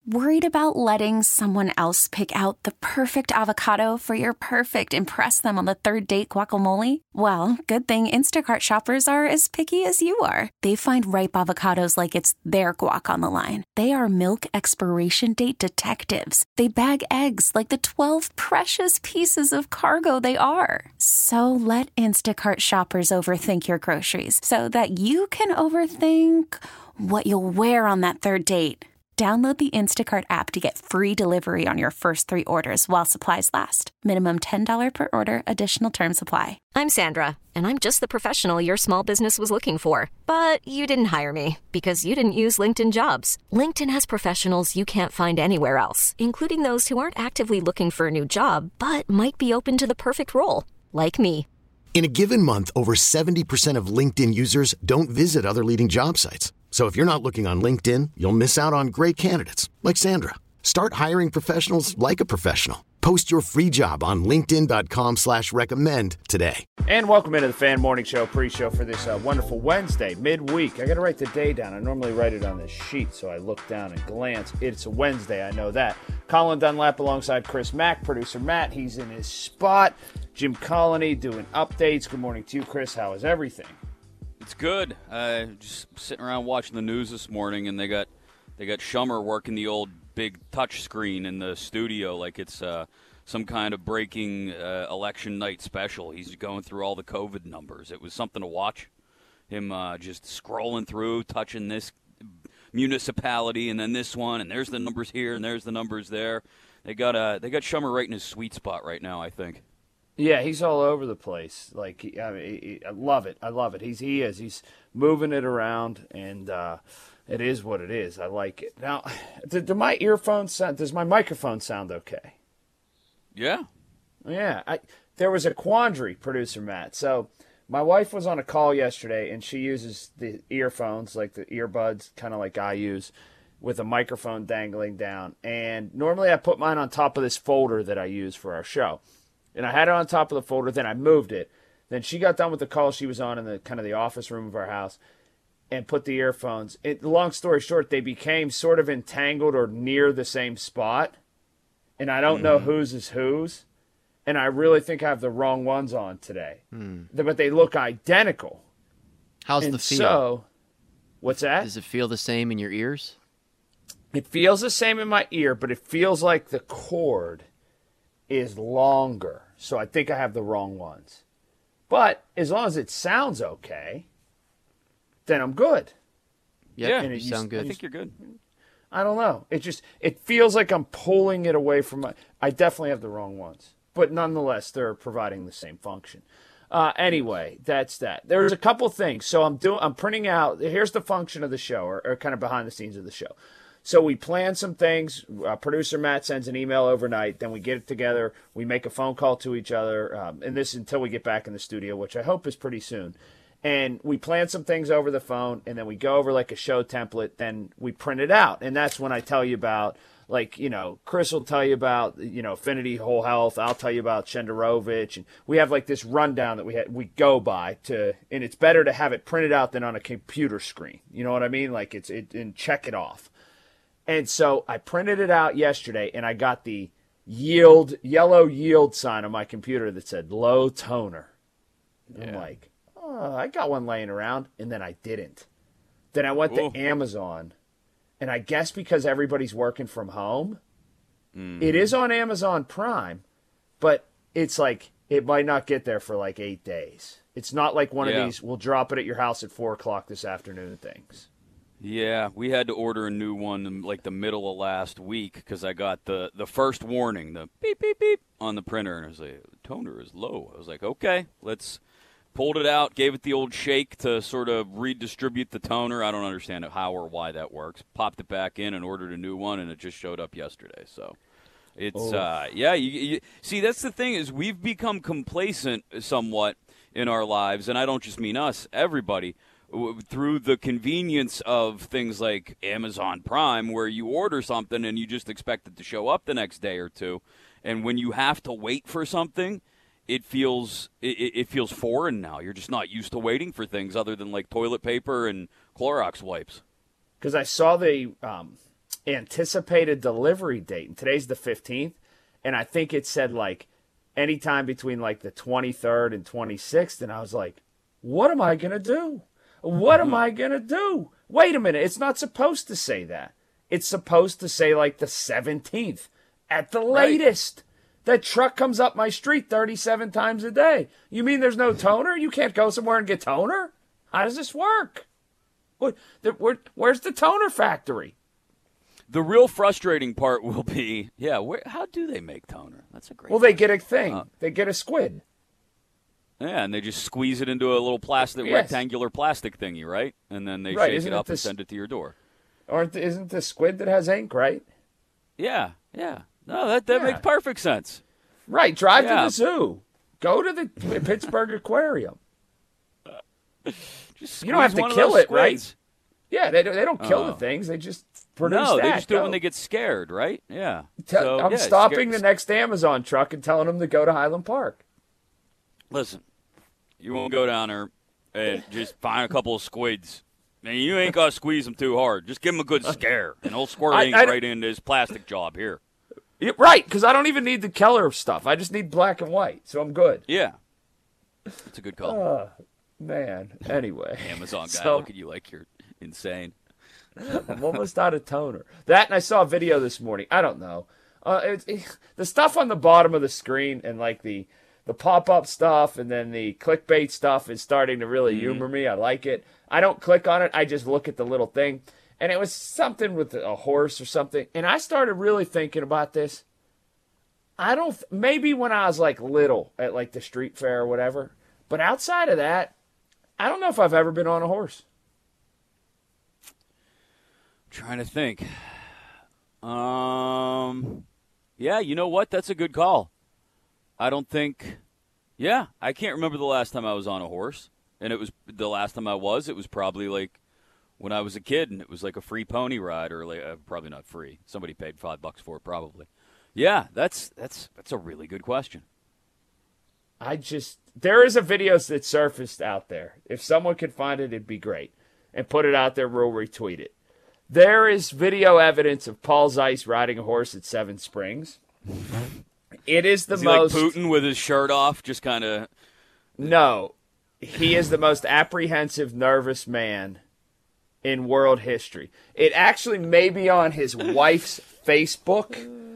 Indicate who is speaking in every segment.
Speaker 1: Worried about letting someone else pick out the perfect avocado for your perfect impress them on the third date guacamole? Well, good thing Instacart shoppers are as picky as you are. They find ripe avocados like it's their guac on the line. They are milk expiration date detectives. They bag eggs like the 12 precious pieces of cargo they are. So let Instacart shoppers overthink your groceries so that you can overthink what you'll wear on that third date. Download the Instacart app to get free delivery on your first 3 orders while supplies last. Minimum $10 per order. Additional terms apply.
Speaker 2: I'm Sandra, and I'm just the professional your small business was looking for. But you didn't hire me because you didn't use LinkedIn Jobs. LinkedIn has professionals you can't find anywhere else, including those who aren't actively looking for a new job, but might be open to the perfect role, like me.
Speaker 3: In a given month, over 70% of LinkedIn users don't visit other leading job sites. So if you're not looking on LinkedIn, you'll miss out on great candidates like Sandra. Start hiring professionals like a professional. Post your free job on linkedin.com/recommend today.
Speaker 4: And welcome into the Fan Morning Show pre-show for this wonderful Wednesday, midweek. I got to write the day down. I normally write it on this sheet, so I look down and glance. It's a Wednesday, I know that. Colin Dunlap alongside Chris Mack, producer Matt. He's in his spot. Jim Colony doing updates. Good morning to you, Chris. How is everything?
Speaker 5: It's good. Just sitting around watching the news this morning, and they got Shummer working the old big touch screen in the studio like it's some kind of breaking election night special. He's going through all the COVID numbers. It was something to watch. Him just scrolling through, touching this municipality and then this one, and there's the numbers here and there's the numbers there. They got Shummer right in his sweet spot right now, I think.
Speaker 4: Yeah, he's all over the place. Like, I love it. I love it. He's moving it around, and it is what it is. I like it. Now, do my earphones sound? Does my microphone sound okay?
Speaker 5: Yeah.
Speaker 4: Yeah. There was a quandary, producer Matt. So my wife was on a call yesterday, and she uses the earphones, like the earbuds, kind of like I use, with a microphone dangling down. And normally I put mine on top of this folder that I use for our show. And I had it on top of the folder, then I moved it. Then she got done with the call she was on in the kind of the office room of our house and put the earphones. Long story short, they became sort of entangled or near the same spot. And I don't know whose is whose. And I really think I have the wrong ones on today. But they look identical.
Speaker 6: How's the feel?
Speaker 4: So, what's that?
Speaker 6: Does it feel the same in your ears?
Speaker 4: It feels the same in my ear, but it feels like the cord is longer. So I think I have the wrong ones. But as long as it sounds okay, then I'm good.
Speaker 6: Yeah, you sound good.
Speaker 5: I think you're good.
Speaker 4: I don't know. It feels like I'm pulling it away from I definitely have the wrong ones. But nonetheless, they're providing the same function. Anyway, that's that. There's a couple things. So I'm printing out, here's the function of the show, or kind of behind the scenes of the show. So we plan some things. Producer Matt sends an email overnight. Then we get it together. We make a phone call to each other. And this until we get back in the studio, which I hope is pretty soon. And we plan some things over the phone. And then we go over like a show template. Then we print it out. And that's when I tell you about, like, Chris will tell you about, Affinity Whole Health. I'll tell you about Shenderovich. And we have like this rundown that we go by and it's better to have it printed out than on a computer screen. You know what I mean? Like and check it off. And so I printed it out yesterday, and I got the yellow yield sign on my computer that said low toner. Yeah. I'm like, I got one laying around, and then I didn't. Then I went to Amazon, and I guess because everybody's working from home, it is on Amazon Prime, but it's like it might not get there for like 8 days. It's not like one of these, we'll drop it at your house at 4 o'clock this afternoon things.
Speaker 5: Yeah, we had to order a new one in like the middle of last week because I got the first warning, the beep, beep, beep on the printer. And I was like, toner is low. I was like, okay, pulled it out, gave it the old shake to sort of redistribute the toner. I don't understand how or why that works. Popped it back in and ordered a new one, and it just showed up yesterday. So it's, you see, that's the thing is we've become complacent somewhat in our lives, and I don't just mean us, everybody, through the convenience of things like Amazon Prime, where you order something and you just expect it to show up the next day or two. And when you have to wait for something, it feels foreign now. You're just not used to waiting for things other than like toilet paper and Clorox wipes.
Speaker 4: Because I saw anticipated delivery date. And today's the 15th. And I think it said like anytime between like the 23rd and 26th. And I was like, what am I going to do? What am I going to do? Wait a minute. It's not supposed to say that. It's supposed to say like the 17th at the latest. That truck comes up my street 37 times a day. You mean there's no toner? You can't go somewhere and get toner? How does this work? Where's the toner factory?
Speaker 5: The real frustrating part will be, how do they make toner? That's a great
Speaker 4: Well, they get a thing. They get a squid.
Speaker 5: Yeah, and they just squeeze it into a little rectangular plastic thingy, right? And then they shake it up and send it to your door.
Speaker 4: Isn't the squid that has ink, right?
Speaker 5: Yeah. No, that makes perfect sense.
Speaker 4: Right, drive to the zoo. Go to the Pittsburgh Aquarium. You don't have to kill it, right? Yeah, they don't kill the things. They just produce that.
Speaker 5: No, they just do it when they get scared, right? Yeah.
Speaker 4: I'm stopping the next Amazon truck and telling them to go to Highland Park.
Speaker 5: Listen, you won't go down there and just find a couple of squids. And you ain't got to squeeze them too hard. Just give them a good scare, and he'll squirt ink right into his plastic job here.
Speaker 4: Right, because I don't even need the Keller stuff. I just need black and white, so I'm good.
Speaker 5: Yeah. That's a good call.
Speaker 4: Man. Anyway.
Speaker 5: Amazon guy, look at you like you're insane.
Speaker 4: I'm almost out of toner. That, and I saw a video this morning. I don't know. The stuff on the bottom of the screen and like the pop-up stuff and then the clickbait stuff is starting to really humor me. I like it. I don't click on it. I just look at the little thing. And it was something with a horse or something. And I started really thinking about this. Maybe when I was like little at like the street fair or whatever. But outside of that, I don't know if I've ever been on a horse.
Speaker 5: I'm trying to think. Yeah, you know what? That's a good call. I don't think. Yeah, I can't remember the last time I was on a horse. And it was the last time it was probably like when I was a kid, and it was like a free pony ride, or like, probably not free. Somebody paid $5 for it, probably. Yeah, that's a really good question.
Speaker 4: There is a video that surfaced out there. If someone could find it, it'd be great. And put it out there, we'll retweet it. There is video evidence of Paul Zeise riding a horse at Seven Springs. It is the most.
Speaker 5: Like Putin with his shirt off, just kind of.
Speaker 4: No. He is the most apprehensive, nervous man in world history. It actually may be on his wife's Facebook.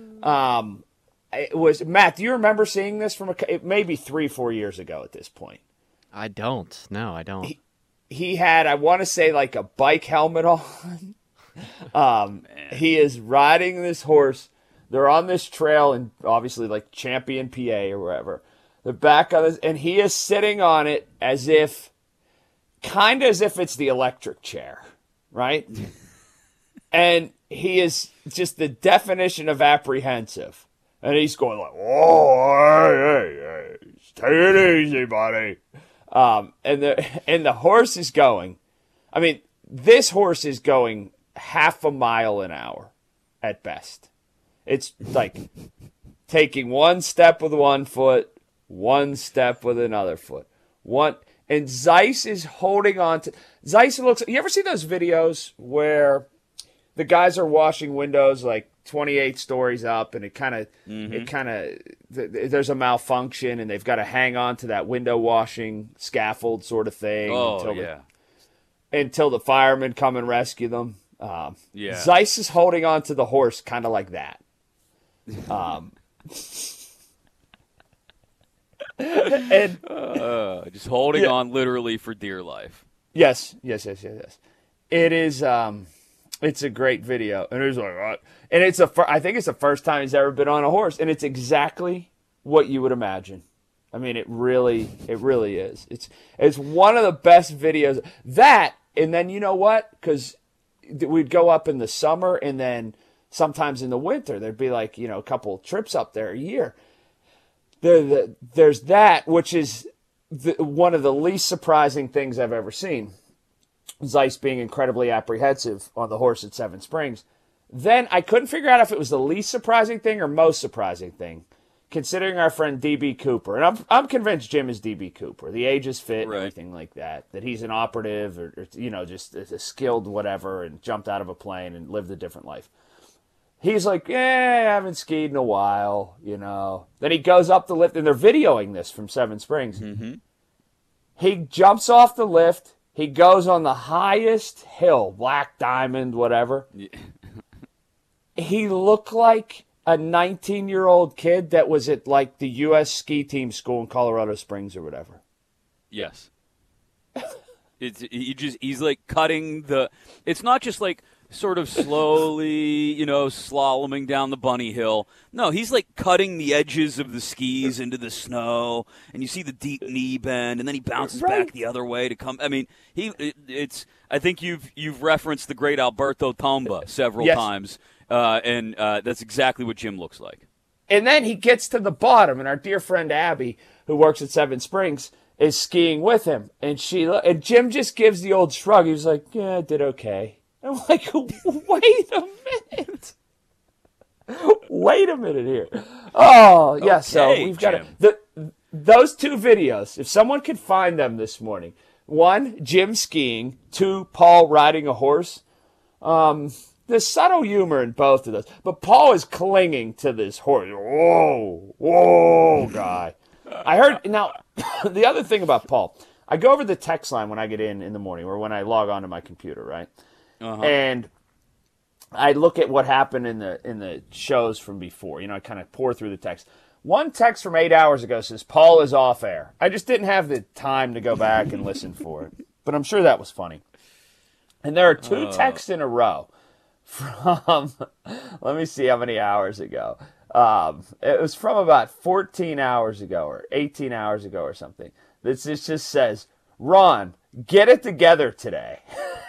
Speaker 4: It was Matt. Do you remember seeing this from it may be 3-4 years ago at this point?
Speaker 6: I don't. No, I don't.
Speaker 4: He had, I want to say, like a bike helmet on. He is riding this horse. They're on this trail in obviously like Champion, PA or wherever. They're back on this, and he is sitting on it as if it's the electric chair, right? And he is just the definition of apprehensive. And he's going like, "Oh, hey, take it easy, buddy." And the horse is going. I mean, this horse is going half a mile an hour at best. It's like taking one step with one foot, one step with another foot. And Zeise is holding on to. Zeise looks. You ever see those videos where the guys are washing windows like 28 stories up, and there's a malfunction, and they've got to hang on to that window washing scaffold sort of thing until the firemen come and rescue them. Zeise is holding on to the horse kind of like that. And
Speaker 5: just holding on literally for dear life.
Speaker 4: Yes. It is. It's a great video, and it's like, and I think it's the first time he's ever been on a horse, and it's exactly what you would imagine. I mean, it really is. It's one of the best videos. That, and then you know what? Because we'd go up in the summer, and then sometimes in the winter there'd be like a couple trips up there a year. There's that, which is one of the least surprising things I've ever seen. Zeise being incredibly apprehensive on the horse at Seven Springs. Then I couldn't figure out if it was the least surprising thing or most surprising thing, considering our friend D.B. Cooper. And I'm convinced Jim is D.B. Cooper. The age is fit, right, everything like that. That he's an operative or just a skilled whatever and jumped out of a plane and lived a different life. He's like, I haven't skied in a while, you know. Then he goes up the lift, and they're videoing this from Seven Springs.
Speaker 5: Mm-hmm.
Speaker 4: He jumps off the lift. He goes on the highest hill, Black Diamond, whatever.
Speaker 5: Yeah.
Speaker 4: He looked like a 19-year-old kid that was at, like, the U.S. ski team school in Colorado Springs or whatever.
Speaker 5: Yes. He's like cutting the – it's not just like sort of slowly, you know, slaloming down the bunny hill. No, he's like cutting the edges of the skis into the snow, and you see the deep knee bend, and then he bounces back the other way to come – I mean, I think you've referenced the great Alberto Tomba several times. And that's exactly what Jim looks like.
Speaker 4: And then he gets to the bottom, and our dear friend Abby, who works at Seven Springs, is skiing with him. And Jim just gives the old shrug. He was like, yeah, I did okay. I'm like, wait a minute. Wait a minute here. Oh, yeah, so we've got those two videos. If someone could find them this morning. 1, Jim skiing. 2, Paul riding a horse. There's subtle humor in both of those. But Paul is clinging to this horse. Whoa, guy. I heard, now, the other thing about Paul, I go over the text line when I get in the morning or when I log on to my computer, right? Uh-huh. And I look at what happened in the shows from before. You know, I kind of pour through the text. One text from 8 hours ago says, Paul is off air. I just didn't have the time to go back and listen for it. But I'm sure that was funny. And there are 2 texts in a row. From, let me see how many hours ago. It was from about 14 hours ago or 18 hours ago or something. This just says, Ron, get it together today.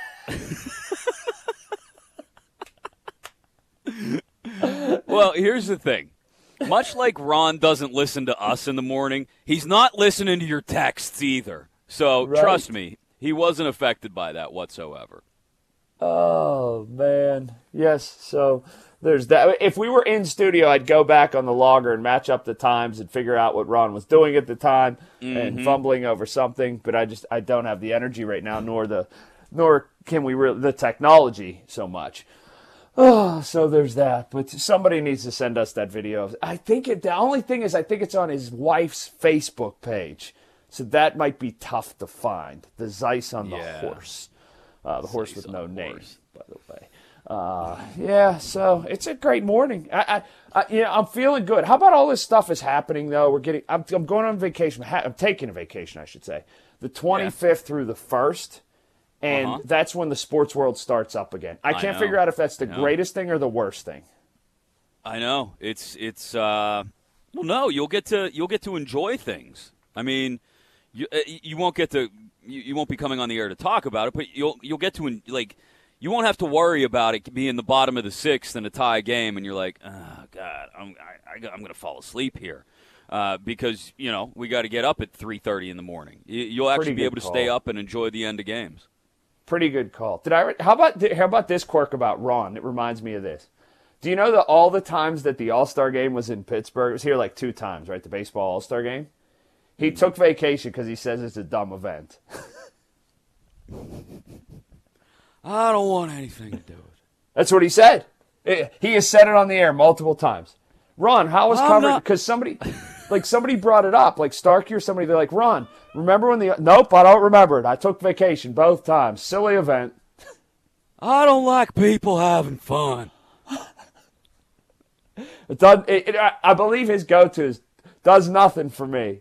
Speaker 5: Well, here's the thing. Much like Ron doesn't listen to us in the morning, he's not listening to your texts either. So trust me, he wasn't affected by that whatsoever.
Speaker 4: Oh, man. Yes, so there's that. If we were in studio, I'd go back on the logger and match up the times and figure out what Ron was doing at the time and fumbling over something. But I don't have the energy right now, nor can we the technology so much. Oh, so there's that. But somebody needs to send us that video. The only thing is I think it's on his wife's Facebook page. So that might be tough to find. The Zeiss on the horse. The horse with no name, by the way. So it's a great morning. I'm feeling good. How about all this stuff is happening, though? I'm going on vacation. I'm taking a vacation, I should say. The 25th through the 1st, and that's when the sports world starts up again. I can't figure out if that's the greatest thing or the worst thing.
Speaker 5: I know. Well, no, you'll get to enjoy things. I mean, you won't get to. You won't be coming on the air to talk about it, but you'll get to, like, you won't have to worry about it being the bottom of the 6th in a tie game, and you're like, oh, God, I'm going to fall asleep here because, you know, we got to get up at 3:30 in the morning. You'll actually be able to stay up and enjoy the end of games.
Speaker 4: Pretty good call. How about this quirk about Ron? It reminds me of this. Do you know that all the times that the All-Star game was in Pittsburgh, it was here like 2 times, right, the baseball All-Star game? He took vacation because he says it's a dumb event.
Speaker 5: I don't want anything to do with it.
Speaker 4: That's what he said. He has said it on the air multiple times. Ron, how was covered? Because somebody brought it up, like Starkey or somebody. They're like, Ron, remember when Nope, I don't remember it. I took vacation both times. Silly event.
Speaker 5: I don't like people having fun.
Speaker 4: I believe his go-to is, does nothing for me.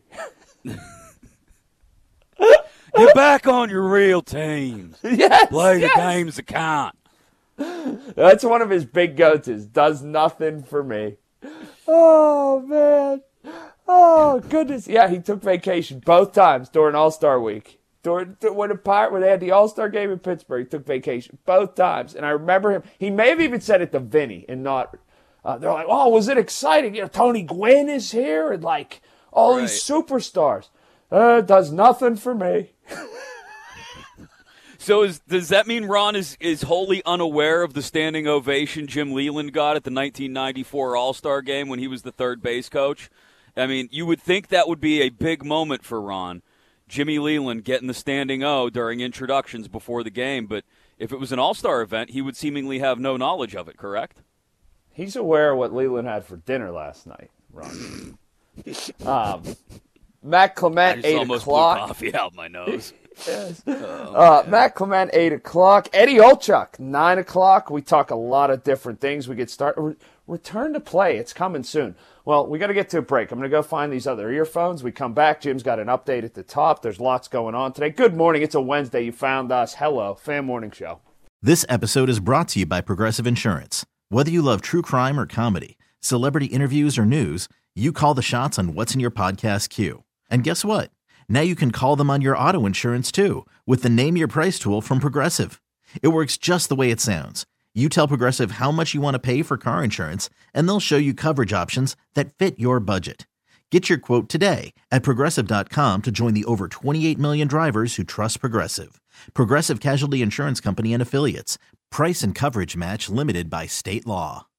Speaker 5: Get back on your real teams.
Speaker 4: Yes,
Speaker 5: play the games that count.
Speaker 4: That's one of his big go-tos. Does nothing for me. Oh, man. Oh, goodness. Yeah, he took vacation both times during All-Star Week. When they had the All-Star game in Pittsburgh, he took vacation both times. And I remember him. He may have even said it to Vinny and not. They're like, oh, was it exciting? You know, Tony Gwynn is here and like all these superstars. Does nothing for me.
Speaker 5: So does that mean Ron is wholly unaware of the standing ovation Jim Leyland got at the 1994 All-Star game when he was the third base coach? I mean, you would think that would be a big moment for Ron. Jimmy Leyland getting the standing O during introductions before the game. But if it was an All-Star event, he would seemingly have no knowledge of it, correct?
Speaker 4: He's aware of what Leland had for dinner last night, Ron. Matt Clement,
Speaker 5: I just
Speaker 4: 8
Speaker 5: almost
Speaker 4: o'clock.
Speaker 5: blew coffee out my nose.
Speaker 4: Yes. Matt Clement, 8 o'clock. Eddie Olchuk, 9 o'clock. We talk a lot of different things. We get started. Return to play. It's coming soon. Well, we got to get to a break. I'm going to go find these other earphones. We come back. Jim's got an update at the top. There's lots going on today. Good morning. It's a Wednesday. You found us. Hello, Fan Morning Show.
Speaker 7: This episode is brought to you by Progressive Insurance. Whether you love true crime or comedy, celebrity interviews or news, you call the shots on what's in your podcast queue. And guess what? Now you can call them on your auto insurance too with the Name Your Price tool from Progressive. It works just the way it sounds. You tell Progressive how much you want to pay for car insurance, and they'll show you coverage options that fit your budget. Get your quote today at Progressive.com to join the over 28 million drivers who trust Progressive. Progressive Casualty Insurance Company and Affiliates. Price and coverage match limited by state law.